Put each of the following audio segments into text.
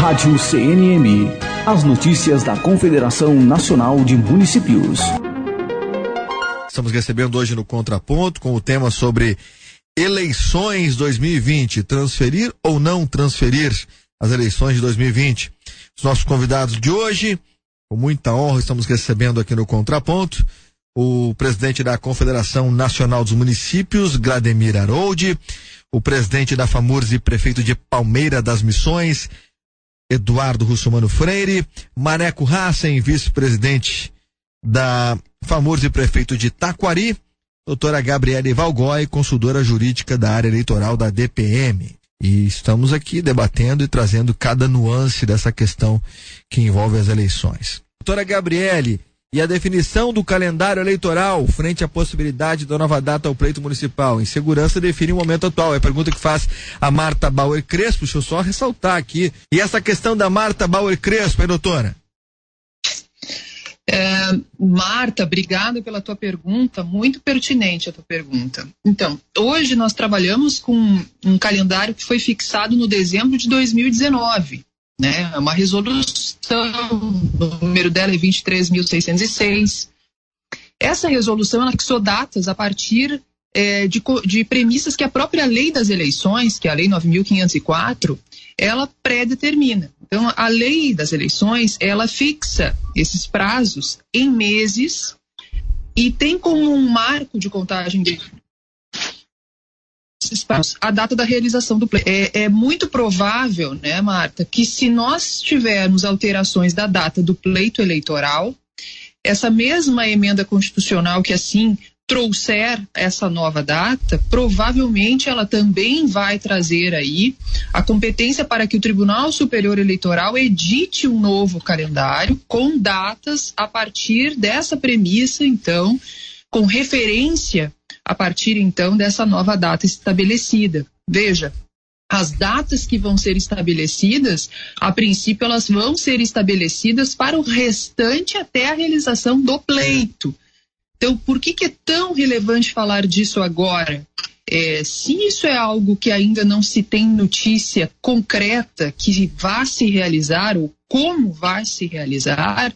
Rádio CNM. As notícias da Confederação Nacional de Municípios. Estamos recebendo hoje no Contraponto com o tema sobre eleições 2020. Transferir ou não transferir as eleições de 2020. Os nossos convidados de hoje, com muita honra, estamos recebendo aqui no Contraponto o presidente da Confederação Nacional dos Municípios, Glademir Aroldi, o presidente da FAMURS e prefeito de Palmeira das Missões, Eduardo Russomano Freire, Maneco Hassen, vice-presidente da FAMURS e prefeito de Taquari, doutora Gabriele Valgói, consultora jurídica da área eleitoral da DPM. E estamos aqui debatendo e trazendo cada nuance dessa questão que envolve as eleições. Doutora Gabriele, e a definição do calendário eleitoral frente à possibilidade da nova data ao pleito municipal? Insegurança define o momento atual. É a pergunta que faz a Marta Bauer Crespo. Deixa eu só ressaltar aqui. E essa questão da Marta Bauer Crespo, hein, doutora? Marta, obrigada pela tua pergunta, muito pertinente a tua pergunta. Então, hoje nós trabalhamos com um calendário que foi fixado no dezembro de 2019, né? É uma resolução, o número dela é 23.606. Essa resolução, ela fixou datas a partir de premissas que a própria lei das eleições, que é a lei 9.504, ela pré-determina. Então, a lei das eleições, ela fixa esses prazos em meses e tem como um marco de contagem desses prazos a data da realização do pleito. É muito provável, né, Marta, que se nós tivermos alterações da data do pleito eleitoral, essa mesma emenda constitucional que assim trouxer essa nova data, provavelmente ela também vai trazer aí a competência para que o Tribunal Superior Eleitoral edite um novo calendário com datas a partir dessa premissa, então, com referência a partir, então, dessa nova data estabelecida. Veja, as datas que vão ser estabelecidas, a princípio, elas vão ser estabelecidas para o restante até a realização do pleito. Então, por que é tão relevante falar disso agora? Se isso é algo que ainda não se tem notícia concreta que vá se realizar ou como vai se realizar,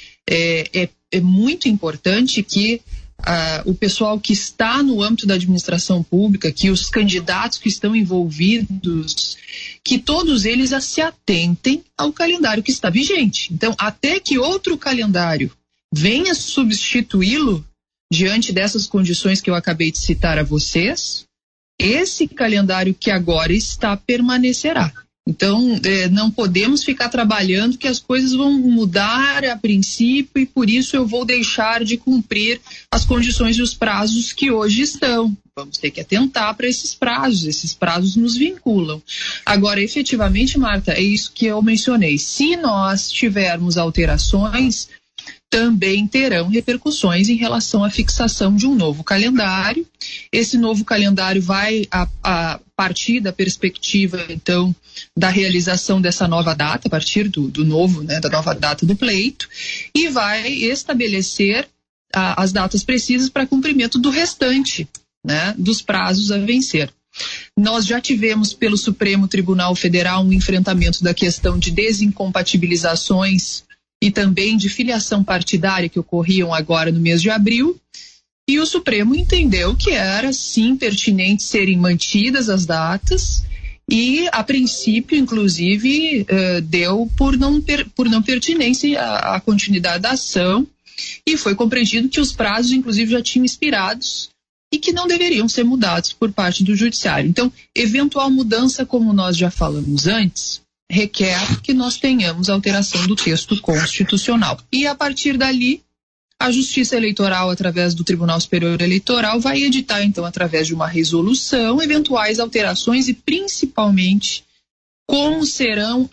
é muito importante que o pessoal que está no âmbito da administração pública, que os candidatos que estão envolvidos, que todos eles se atentem ao calendário que está vigente. Então, até que outro calendário venha substituí-lo, diante dessas condições que eu acabei de citar a vocês, esse calendário que agora está permanecerá. Então, não podemos ficar trabalhando que as coisas vão mudar a princípio e por isso eu vou deixar de cumprir as condições e os prazos que hoje estão. Vamos ter que atentar para esses prazos nos vinculam. Agora, efetivamente, Marta, é isso que eu mencionei. Se nós tivermos alterações, também terão repercussões em relação à fixação de um novo calendário. Esse novo calendário vai a partir da perspectiva, então, da realização dessa nova data, a partir do novo, né, da nova data do pleito, e vai estabelecer as datas precisas para cumprimento do restante, né, dos prazos a vencer. Nós já tivemos pelo Supremo Tribunal Federal um enfrentamento da questão de desincompatibilizações e também de filiação partidária que ocorriam agora no mês de abril, e o Supremo entendeu que era, sim, pertinente serem mantidas as datas e, a princípio, inclusive, deu por não pertinência à continuidade da ação e foi compreendido que os prazos, inclusive, já tinham expirados e que não deveriam ser mudados por parte do Judiciário. Então, eventual mudança, como nós já falamos antes, requer que nós tenhamos alteração do texto constitucional. E, a partir dali, a Justiça Eleitoral, através do Tribunal Superior Eleitoral, vai editar, então, através de uma resolução, eventuais alterações e, principalmente, como serão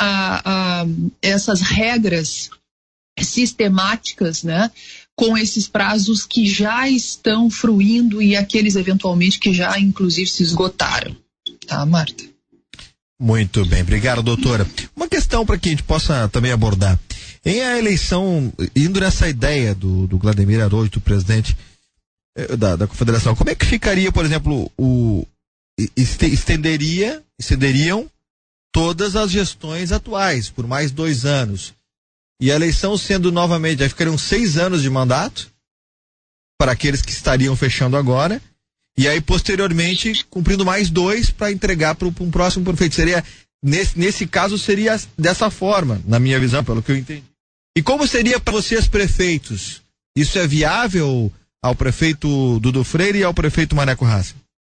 essas regras sistemáticas, né, com esses prazos que já estão fruindo e aqueles, eventualmente, que já, inclusive, se esgotaram. Tá, Marta? Muito bem, obrigado, doutora. Uma questão para que a gente possa também abordar. Em a eleição, indo nessa ideia do Glademir Aroldi, do presidente da Confederação, como é que ficaria, por exemplo, estenderiam todas as gestões atuais, por mais 2 anos. E a eleição sendo novamente, aí ficariam 6 anos de mandato para aqueles que estariam fechando agora, e aí posteriormente cumprindo mais 2 para entregar para um próximo prefeito. Seria, nesse caso, seria dessa forma, na minha visão, pelo que eu entendi. E como seria para vocês, prefeitos? Isso é viável ao prefeito Dudu Freire e ao prefeito Maneco Hassen?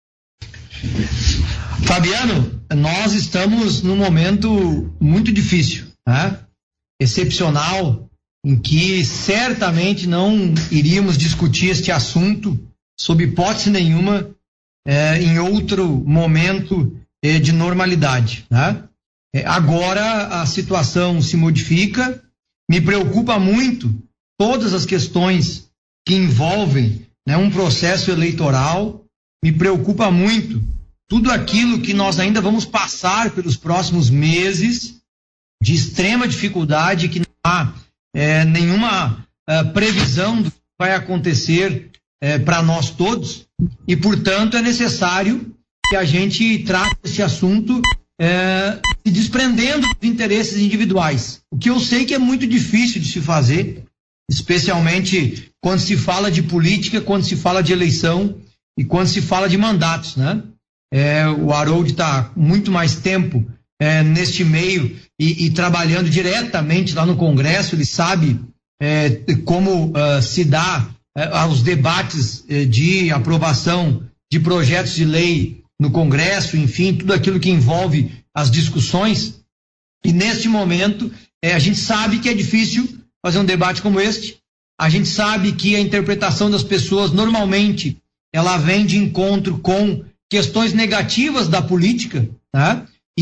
Fabiano, nós estamos num momento muito difícil, né? Excepcional, em que certamente não iríamos discutir este assunto, sob hipótese nenhuma, em outro momento de normalidade, né? Agora a situação se modifica, me preocupa muito todas as questões que envolvem, né, um processo eleitoral, me preocupa muito tudo aquilo que nós ainda vamos passar pelos próximos meses de extrema dificuldade, que não há nenhuma previsão do que vai acontecer para nós todos, e portanto é necessário que a gente trate esse assunto se desprendendo dos interesses individuais, o que eu sei que é muito difícil de se fazer, especialmente quando se fala de política, quando se fala de eleição e quando se fala de mandatos, né? O Harold está muito mais tempo neste meio e trabalhando diretamente lá no Congresso, ele sabe como se dá aos debates de aprovação de projetos de lei no Congresso, enfim, tudo aquilo que envolve as discussões. E neste momento a gente sabe que é difícil fazer um debate como este, a gente sabe que a interpretação das pessoas normalmente ela vem de encontro com questões negativas da política, né?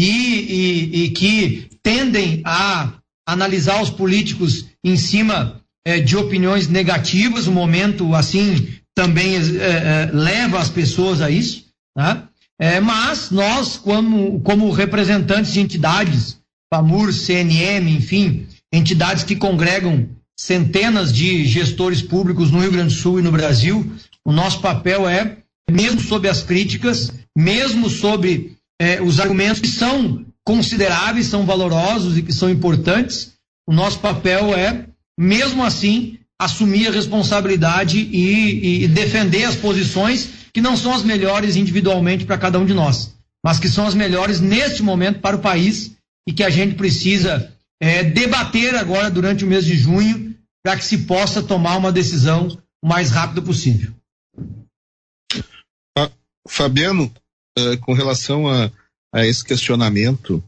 E que tendem a analisar os políticos em cima de opiniões negativas. O momento, assim, também leva as pessoas a isso, né? Mas nós, como representantes de entidades, FAMUR, CNM, enfim, entidades que congregam centenas de gestores públicos no Rio Grande do Sul e no Brasil, o nosso papel mesmo sob as críticas, mesmo sobre os argumentos que são consideráveis, são valorosos e que são importantes, o nosso papel mesmo assim, assumir a responsabilidade e defender as posições que não são as melhores individualmente para cada um de nós, mas que são as melhores neste momento para o país e que a gente precisa debater agora durante o mês de junho para que se possa tomar uma decisão o mais rápido possível. Fabiano, com relação a esse questionamento,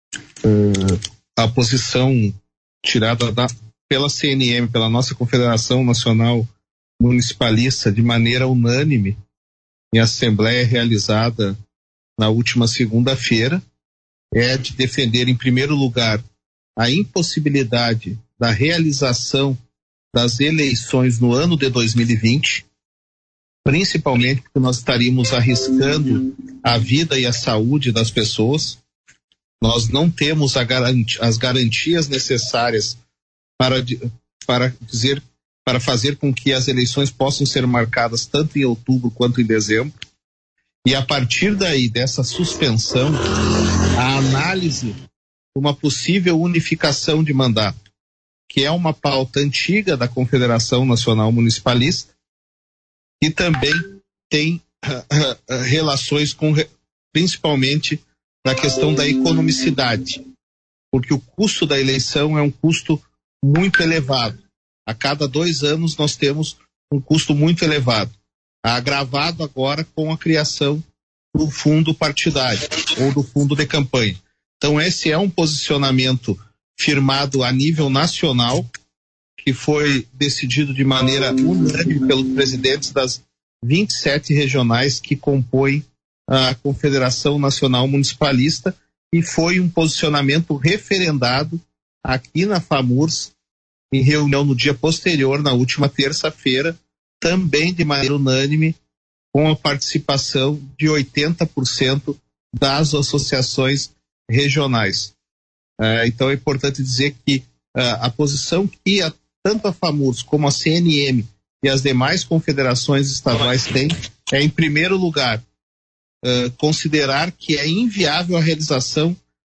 a posição tirada pela CNM, pela nossa Confederação Nacional Municipalista, de maneira unânime, em assembleia realizada na última segunda-feira, é de defender, em primeiro lugar, a impossibilidade da realização das eleições no ano de 2020, principalmente porque nós estaríamos arriscando a vida e a saúde das pessoas. Nós não temos as garantias necessárias para fazer com que as eleições possam ser marcadas tanto em outubro quanto em dezembro. E a partir daí, dessa suspensão, a análise de uma possível unificação de mandato, que é uma pauta antiga da Confederação Nacional Municipalista, e também tem relações principalmente na questão da economicidade, porque o custo da eleição é um custo muito elevado. A cada 2 anos nós temos um custo muito elevado, agravado agora com a criação do fundo partidário ou do fundo de campanha. Então esse é um posicionamento firmado a nível nacional, que foi decidido de maneira unânime pelos presidentes das 27 regionais que compõem a Confederação Nacional Municipalista, e foi um posicionamento referendado aqui na FAMURS, em reunião no dia posterior, na última terça-feira, também de maneira unânime, com a participação de 80% das associações regionais. Então é importante dizer que a posição que tanto a FAMURS como a CNM e as demais confederações estaduais têm é, em primeiro lugar, considerar que é inviável a realização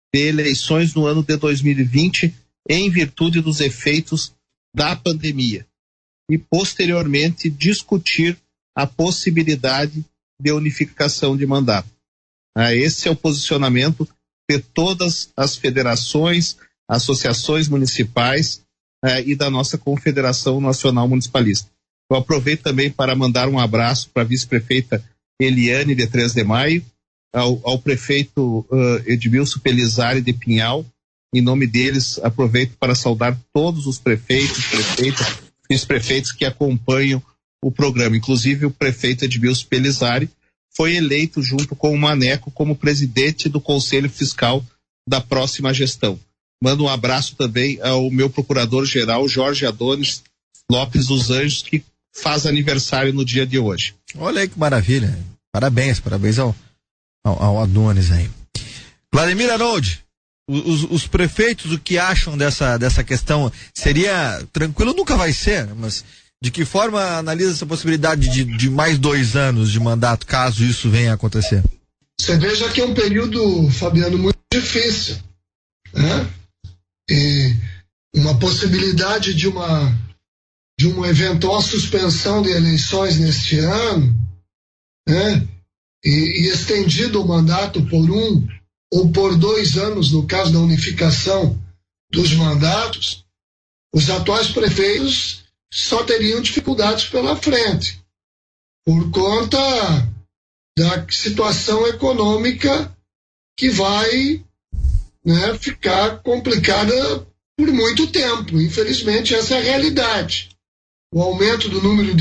de eleições no ano de 2020 em virtude dos efeitos da pandemia e, posteriormente, discutir a possibilidade de unificação de mandato. Esse é o posicionamento de todas as federações, associações municipais e da nossa Confederação Nacional Municipalista. Eu aproveito também para mandar um abraço para a vice-prefeita Eliane, de 3 de Maio, ao prefeito Edmilson Pelizari, de Pinhal. Em nome deles, aproveito para saudar todos os prefeitos, prefeitas, vice-prefeitos que acompanham o programa. Inclusive, o prefeito Edmilson Pelizari foi eleito junto com o Maneco como presidente do Conselho Fiscal da próxima gestão. Mando um abraço também ao meu procurador-geral, Jorge Adonis Lopes dos Anjos, que faz aniversário no dia de hoje. Olha aí que maravilha. Parabéns ao Adonis aí. Vladimir Arnold, os prefeitos, o que acham dessa questão? Seria tranquilo? Nunca vai ser, mas de que forma analisa essa possibilidade de mais 2 anos de mandato, caso isso venha a acontecer? Você veja que é um período, Fabiano, muito difícil, né? E uma possibilidade de uma eventual suspensão de eleições neste ano, né? E estendido o mandato por 1 ou por 2 anos, no caso da unificação dos mandatos, os atuais prefeitos só teriam dificuldades pela frente, por conta da situação econômica que vai, né, ficar complicada por muito tempo. Infelizmente, essa é a realidade. O aumento do número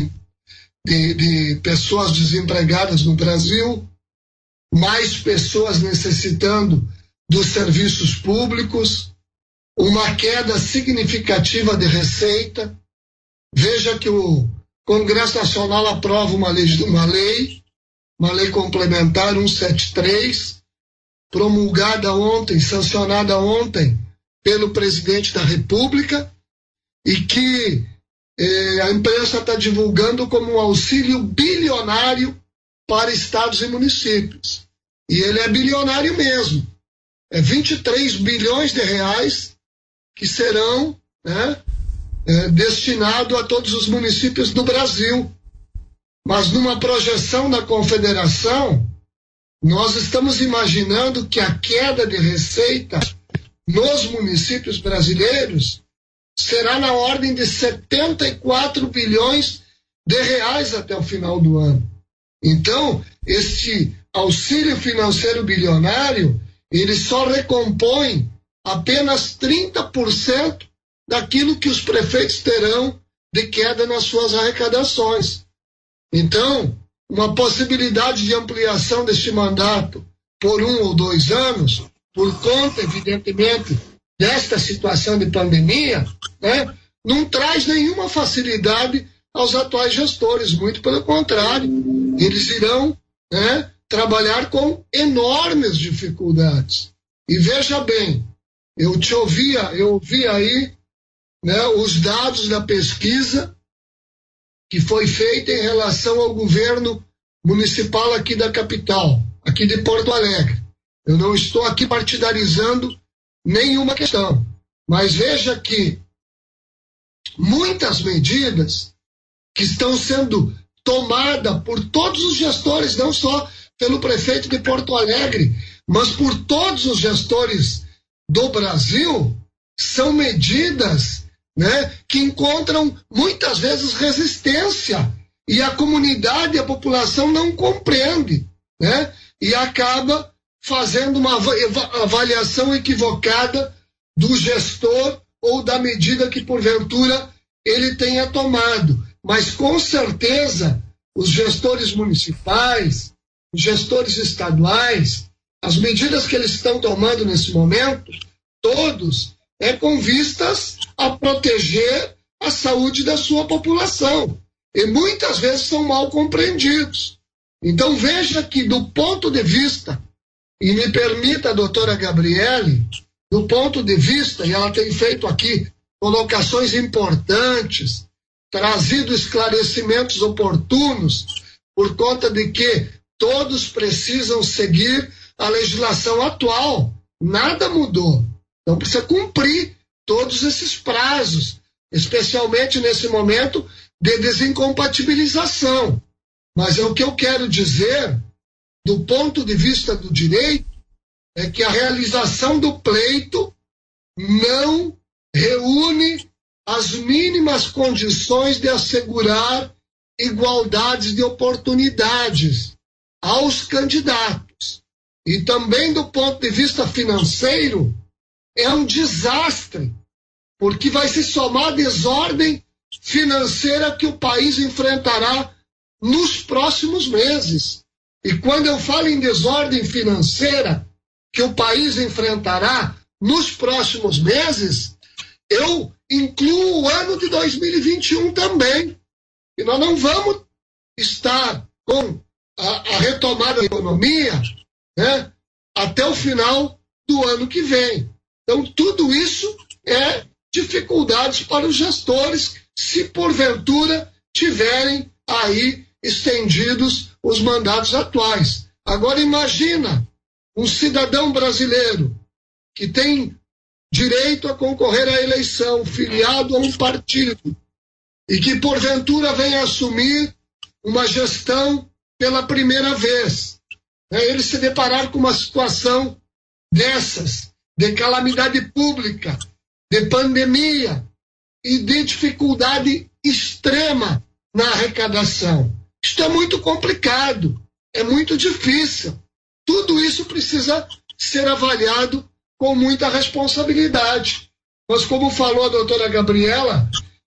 de pessoas desempregadas no Brasil, mais pessoas necessitando dos serviços públicos, uma queda significativa de receita. Veja que o Congresso Nacional aprova uma lei complementar 173, promulgada ontem, sancionada ontem pelo presidente da República, e que a imprensa está divulgando como um auxílio bilionário para estados e municípios. E ele é bilionário mesmo. É 23 bilhões de reais que serão, né, destinado a todos os municípios do Brasil. Mas numa projeção da Confederação, nós estamos imaginando que a queda de receita nos municípios brasileiros será na ordem de 74 bilhões de reais até o final do ano. Então, este auxílio financeiro bilionário, ele só recompõe apenas 30% daquilo que os prefeitos terão de queda nas suas arrecadações. Então, uma possibilidade de ampliação deste mandato por 1 ou 2 anos, por conta, evidentemente, desta situação de pandemia, né, não traz nenhuma facilidade aos atuais gestores, muito pelo contrário, eles irão, né, trabalhar com enormes dificuldades. E veja bem, eu ouvi aí, né, os dados da pesquisa que foi feita em relação ao governo municipal aqui da capital, aqui de Porto Alegre. Eu não estou aqui partidarizando nenhuma questão, mas veja que muitas medidas que estão sendo tomadas por todos os gestores, não só pelo prefeito de Porto Alegre, mas por todos os gestores do Brasil, são medidas, né, que encontram muitas vezes resistência, e a comunidade e a população não compreende, né, e acaba fazendo uma avaliação equivocada do gestor ou da medida que porventura ele tenha tomado. Mas com certeza os gestores municipais, os gestores estaduais, as medidas que eles estão tomando nesse momento, todos, com vistas a proteger a saúde da sua população. E muitas vezes são mal compreendidos. Então veja que do ponto de vista, e me permita a doutora Gabriele, do ponto de vista, e ela tem feito aqui colocações importantes, trazido esclarecimentos oportunos, por conta de que todos precisam seguir a legislação atual, nada mudou. Então precisa cumprir todos esses prazos, especialmente nesse momento de desincompatibilização. Mas o que eu quero dizer, do ponto de vista do direito, é que a realização do pleito não reúne as mínimas condições de assegurar igualdades de oportunidades aos candidatos. E também do ponto de vista financeiro, é um desastre, porque vai se somar a desordem financeira que o país enfrentará nos próximos meses. E quando eu falo em desordem financeira que o país enfrentará nos próximos meses, eu incluo o ano de 2021 também. E nós não vamos estar com a retomada da economia, né, até o final do ano que vem. Então, tudo isso é dificuldades para os gestores, se porventura tiverem aí estendidos os mandatos atuais. Agora, imagina um cidadão brasileiro que tem direito a concorrer à eleição, filiado a um partido, e que porventura vem assumir uma gestão pela primeira vez. Ele se deparar com uma situação dessas, de calamidade pública, de pandemia e de dificuldade extrema na arrecadação. Isto é muito complicado, é muito difícil. Tudo isso precisa ser avaliado com muita responsabilidade. Mas como falou a doutora Gabriela,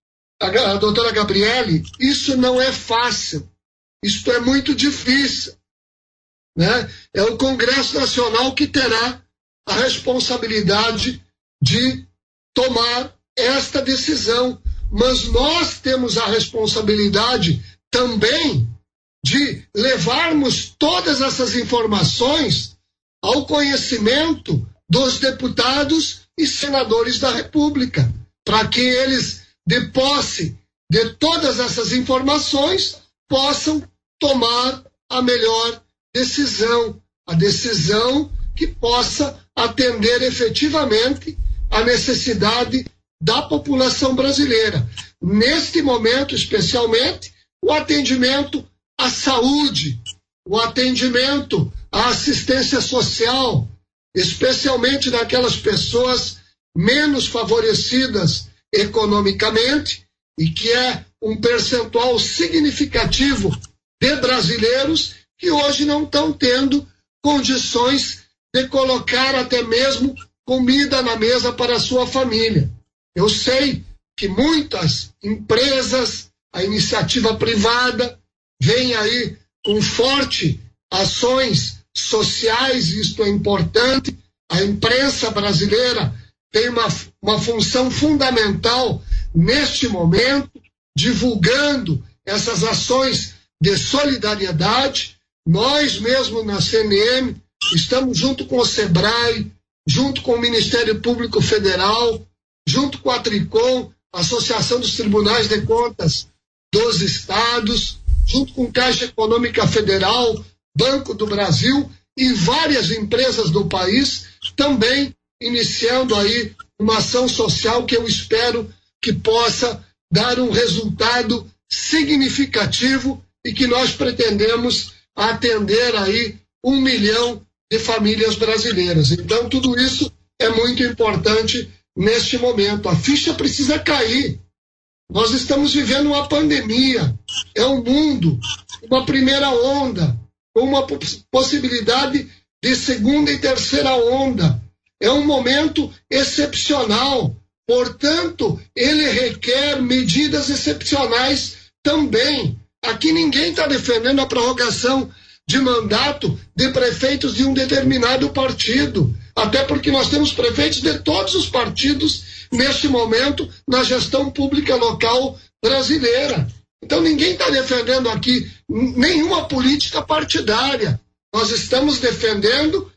a doutora Gabriele, isso não é fácil, isto é muito difícil, né? É o Congresso Nacional que terá a responsabilidade de tomar esta decisão, mas nós temos a responsabilidade também de levarmos todas essas informações ao conhecimento dos deputados e senadores da República, para que eles, de posse de todas essas informações, possam tomar a melhor decisão, a decisão que possa atender efetivamente a necessidade da população brasileira. Neste momento, especialmente, o atendimento à saúde, o atendimento à assistência social, especialmente naquelas pessoas menos favorecidas economicamente, e que é um percentual significativo de brasileiros que hoje não estão tendo condições de colocar até mesmo comida na mesa para a sua família. Eu sei que muitas empresas, a iniciativa privada, vem aí com forte ações sociais, isto é importante. A imprensa brasileira tem uma função fundamental neste momento, divulgando essas ações de solidariedade. Nós mesmo na CNM estamos junto com o SEBRAE, junto com o Ministério Público Federal, junto com a Tricom, Associação dos Tribunais de Contas dos Estados, junto com Caixa Econômica Federal, Banco do Brasil e várias empresas do país, também iniciando aí uma ação social que eu espero que possa dar um resultado significativo e que nós pretendemos atender aí 1 milhão de famílias brasileiras. Então, tudo isso é muito importante neste momento. A ficha precisa cair. Nós estamos vivendo uma pandemia. É um mundo, uma primeira onda, com uma possibilidade de segunda e terceira onda. É um momento excepcional. Portanto, ele requer medidas excepcionais também. Aqui ninguém está defendendo a prorrogação de mandato de prefeitos de um determinado partido, até porque nós temos prefeitos de todos os partidos neste momento na gestão pública local brasileira. Então ninguém está defendendo aqui nenhuma política partidária. Nós estamos defendendo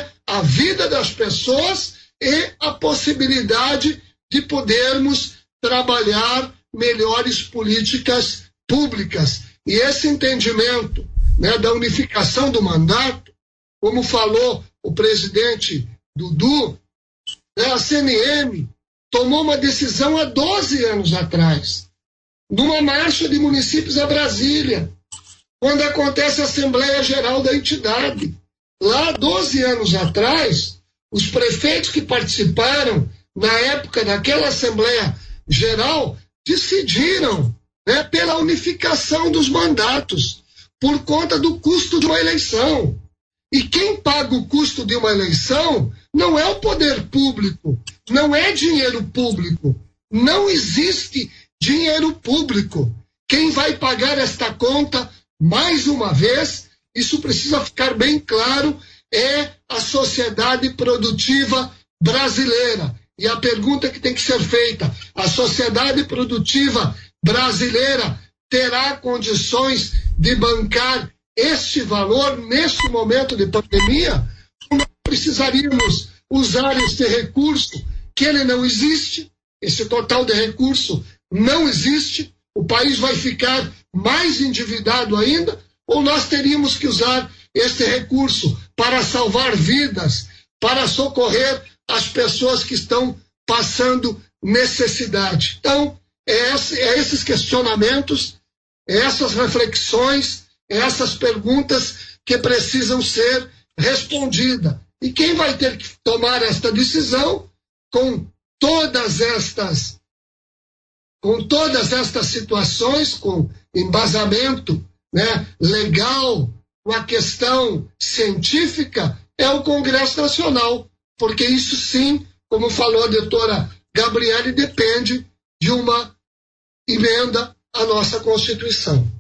a vida das pessoas e a possibilidade de podermos trabalhar melhores políticas públicas. E esse entendimento, né, da unificação do mandato, como falou o presidente Dudu, a CNM tomou uma decisão há 12 anos atrás, numa marcha de municípios a Brasília, quando acontece a Assembleia Geral da entidade. Lá, 12 anos atrás, os prefeitos que participaram, na época daquela Assembleia Geral, decidiram, pela unificação dos mandatos, por conta do custo de uma eleição. E quem paga o custo de uma eleição não é o poder público, não é dinheiro público. Não existe dinheiro público. Quem vai pagar esta conta, mais uma vez, isso precisa ficar bem claro, é a sociedade produtiva brasileira. E a pergunta que tem que ser feita: a sociedade produtiva brasileira terá condições de bancar este valor neste momento de pandemia? Nós precisaríamos usar este recurso, que ele não existe, esse total de recurso não existe, o país vai ficar mais endividado ainda, ou nós teríamos que usar este recurso para salvar vidas, para socorrer as pessoas que estão passando necessidade? Então, esses questionamentos, essas reflexões, essas perguntas que precisam ser respondidas. E quem vai ter que tomar esta decisão, com todas estas situações, com embasamento legal, com a questão científica, é o Congresso Nacional, porque isso sim, como falou a doutora Gabriele, depende de uma emenda à nossa Constituição.